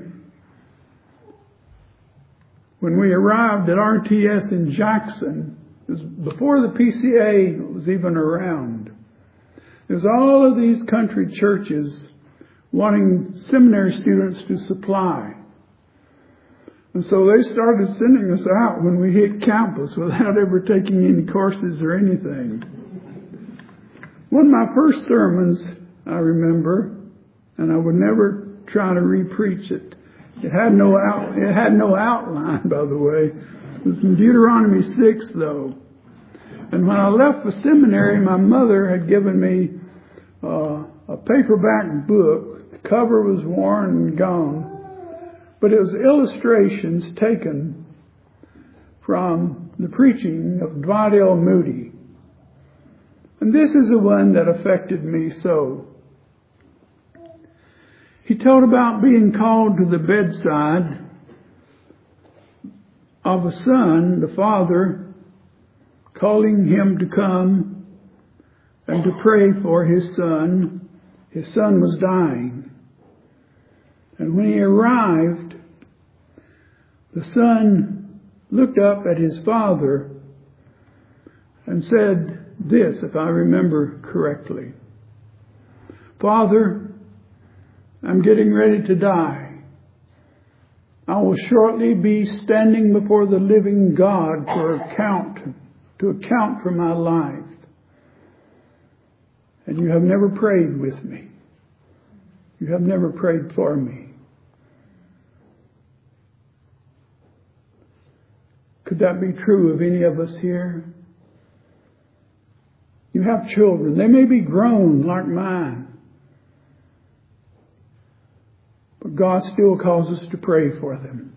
B: when we arrived at R T S in Jackson, it was before the P C A was even around. There's all of these country churches wanting seminary students to supply. And so they started sending us out when we hit campus without ever taking any courses or anything. One of my first sermons, I remember, and I would never try to re-preach it. It had no out, it had no outline, by the way. It was in Deuteronomy six, though. And when I left the seminary, my mother had given me uh, a paperback book. The cover was worn and gone. But it was illustrations taken from the preaching of Dwight L. Moody. And this is the one that affected me so. He told about being called to the bedside of a son, the father calling him to come and to pray for his son. His son was dying. And when he arrived, the son looked up at his father and said this, if I remember correctly: Father, I'm getting ready to die. I will shortly be standing before the living God for account, to account for my life. And you have never prayed with me. You have never prayed for me. Could that be true of any of us here? You have children. They may be grown like mine. But But God still calls us to pray for them.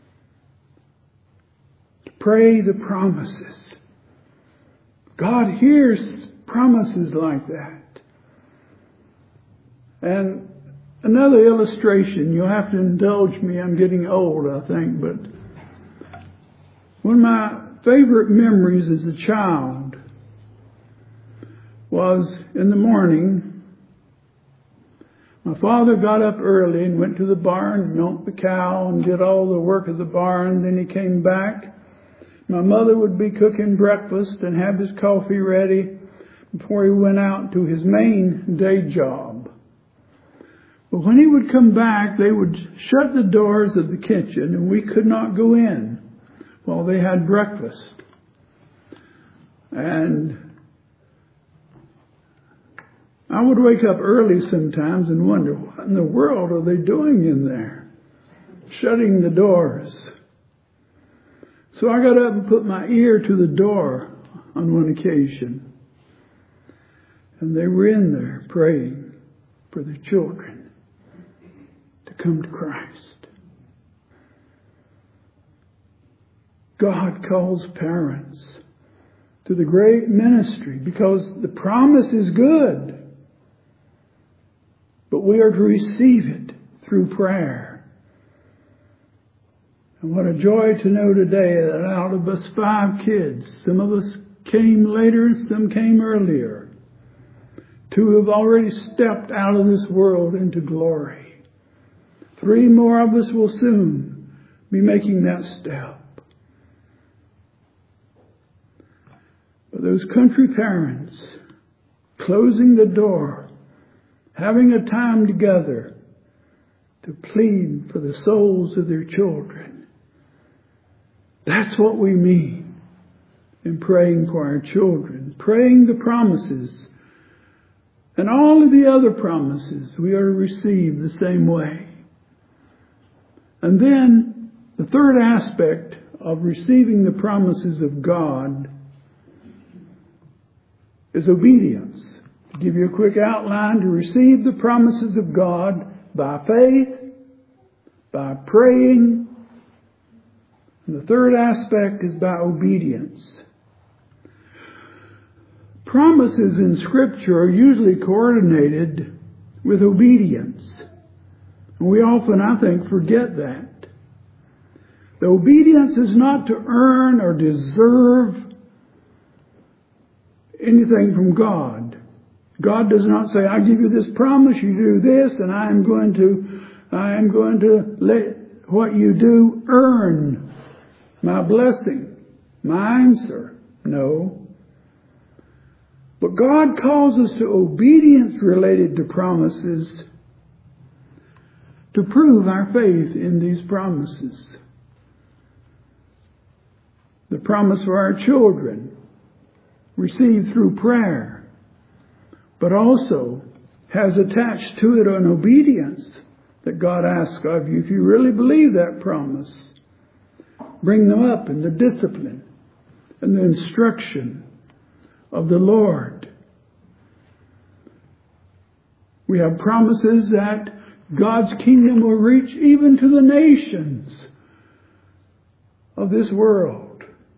B: To pray the promises. God hears promises like that. And another illustration, you'll have to indulge me, I'm getting old, I think, but one of my favorite memories as a child was in the morning. My father got up early and went to the barn, milked the cow, and did all the work of the barn. Then he came back. My mother would be cooking breakfast and have his coffee ready before he went out to his main day job. But when he would come back, they would shut the doors of the kitchen and we could not go in while they had breakfast. And I would wake up early sometimes and wonder, what in the world are they doing in there? Shutting the doors. So I got up and put my ear to the door on one occasion. And they were in there praying for their children to come to Christ. God calls parents to the great ministry because the promise is good. But we are to receive it through prayer. And what a joy to know today that out of us five kids, some of us came later, some came earlier. Two have already stepped out of this world into glory. Three more of us will soon be making that step. But those country parents closing the door, having a time together to plead for the souls of their children. That's what we mean in praying for our children. Praying the promises. And all of the other promises we are to receive the same way. And then the third aspect of receiving the promises of God is obedience. To give you a quick outline, to receive the promises of God by faith, by praying. And the third aspect is by obedience. Promises in Scripture are usually coordinated with obedience. And we often, I think, forget that. The obedience is not to earn or deserve anything from God. God does not say, I give you this promise, you do this, and I am going to, I am going to let what you do earn my blessing, my answer. No. But God calls us to obedience related to promises to prove our faith in these promises. The promise for our children, received through prayer, but also has attached to it an obedience that God asks of you. If you really believe that promise, bring them up in the discipline and the instruction of the Lord. We have promises that God's kingdom will reach even to the nations of this world.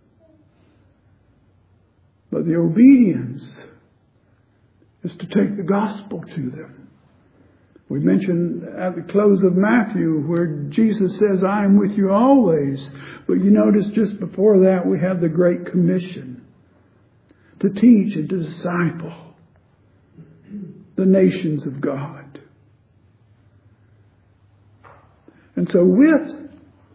B: But the obedience is to take the gospel to them. We mentioned at the close of Matthew where Jesus says, I am with you always. But you notice just before that we have the Great Commission to teach and to disciple the nations of God. And so with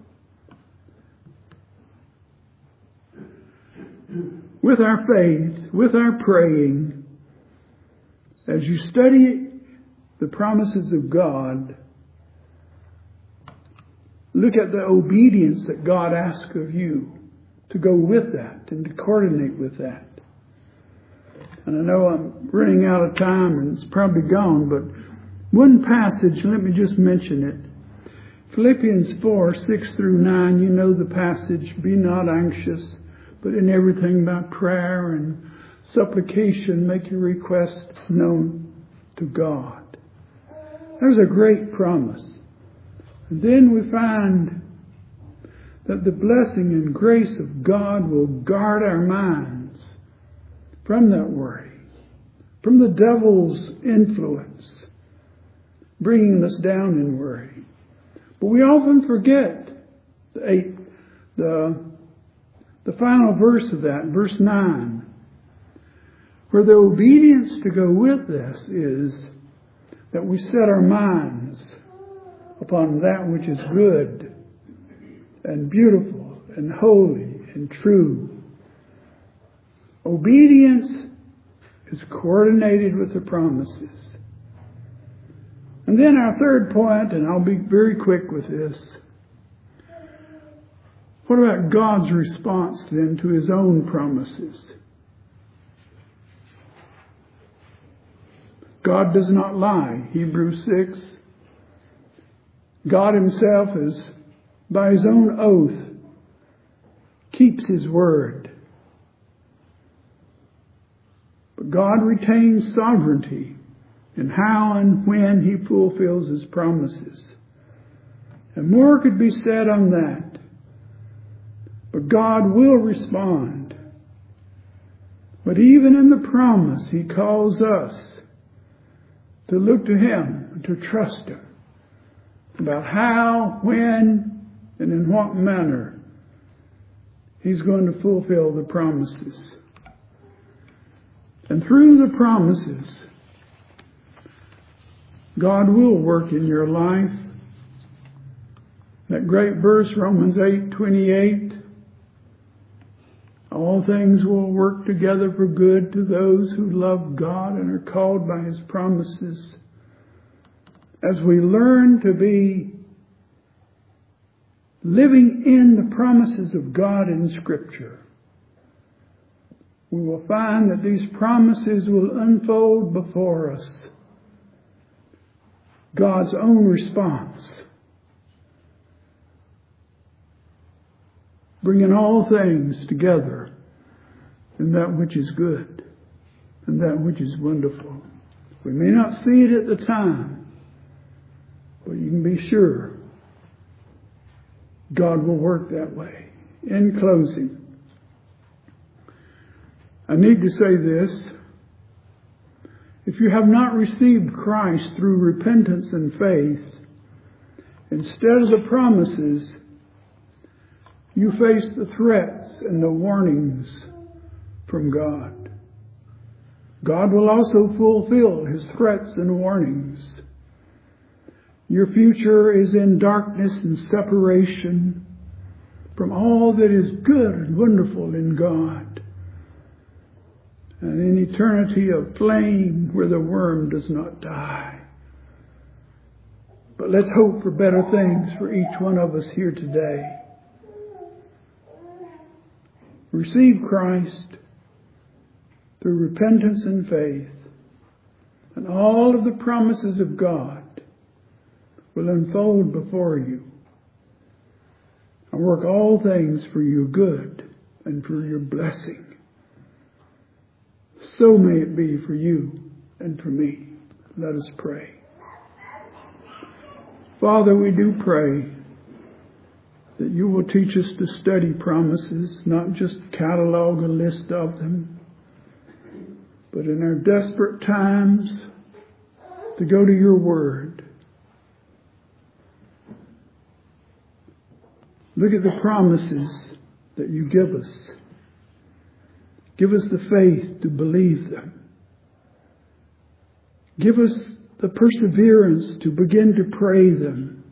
B: with our faith, with our praying, as you study the promises of God, look at the obedience that God asks of you to go with that and to coordinate with that. And I know I'm running out of time and it's probably gone, but one passage, let me just mention it. Philippians four, six through nine, you know the passage, be not anxious, but in everything by prayer and supplication make your requests known to God. There's a great promise And then we find that the blessing and grace of God will guard our minds from that worry, from the devil's influence, bringing us down in worry. But we often forget the, eight, the, the final verse of that, verse nine, where the obedience to go with this is that we set our minds upon that which is good and beautiful and holy and true. Obedience is coordinated with the promises. And then our third point, and I'll be very quick with this. What about God's response then to His own promises? God does not lie, Hebrews six. God Himself is, by His own oath, keeps His word. But God retains sovereignty in how and when He fulfills His promises. And more could be said on that. But God will respond. But even in the promise, He calls us to look to Him, to trust Him, about how, when, and in what manner He's going to fulfill the promises. And through the promises, God will work in your life. That great verse, Romans eight twenty-eight, all things will work together for good to those who love God and are called by His promises. As we learn to be living in the promises of God in Scripture, we will find that these promises will unfold before us God's own response, bringing all things together in that which is good and that which is wonderful. We may not see it at the time, but you can be sure God will work that way. In closing, I need to say this. If you have not received Christ through repentance and faith, instead of the promises, you face the threats and the warnings from God. God will also fulfill His threats and warnings. Your future is in darkness and separation from all that is good and wonderful in God, and in eternity of flame where the worm does not die. But let's hope for better things for each one of us here today. Receive Christ through repentance and faith, and all of the promises of God will unfold before you and work all things for your good and for your blessing. So may it be for you and for me. Let us pray. Father, we do pray that you will teach us to study promises, not just catalog a list of them, but in our desperate times to go to your word. Look at the promises that you give us. Give us the faith to believe them. Give us the perseverance to begin to pray them.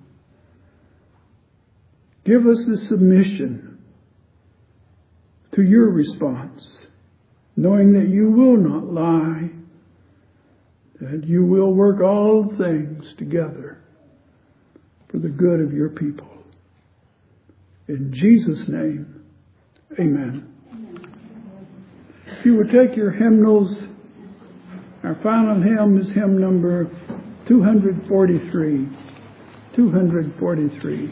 B: Give us the submission to your response, knowing that you will not lie, that you will work all things together for the good of your people. In Jesus' name, amen. If you would take your hymnals, our final hymn is hymn number two forty-three. two forty-three.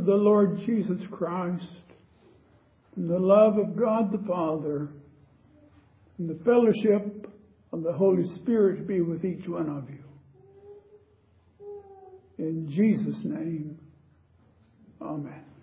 B: of the Lord Jesus Christ, and the love of God the Father, and the fellowship of the Holy Spirit be with each one of you. In Jesus' name, amen.